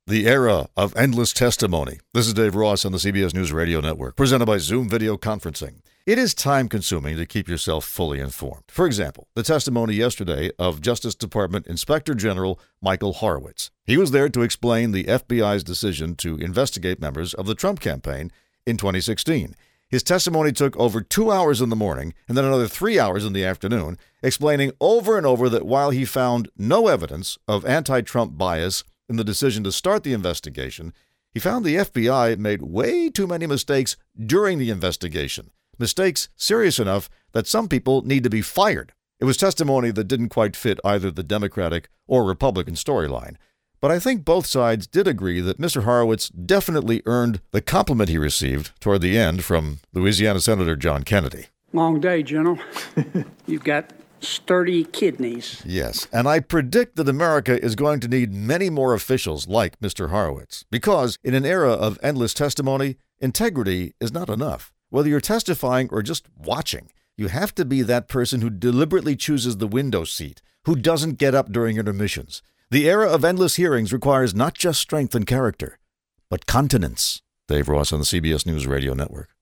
The era of endless testimony. This is Dave Ross on the CBS News Radio Network, presented by Zoom Video Conferencing. It is time-consuming to keep yourself fully informed. For example, the testimony yesterday of Justice Department Inspector General Michael Horowitz. He was there to explain the FBI's decision to investigate members of the Trump campaign in 2016. His testimony took over 2 hours in the morning and then another 3 hours in the afternoon, explaining over and over that while he found no evidence of anti-Trump bias in the decision to start the investigation, he found the FBI made way too many mistakes during the investigation. Mistakes serious enough that some people need to be fired. It was testimony that didn't quite fit either the Democratic or Republican storyline. But I think both sides did agree that Mr. Horowitz definitely earned the compliment he received toward the end from Louisiana Senator John Kennedy. Long day, General. You've got sturdy kidneys. Yes, and I predict that America is going to need many more officials like Mr. Horowitz, because in an era of endless testimony, integrity is not enough. Whether you're testifying or just watching, you have to be that person who deliberately chooses the window seat, who doesn't get up during intermissions. The era of endless hearings requires not just strength and character, but continence. Dave Ross on the CBS News Radio Network.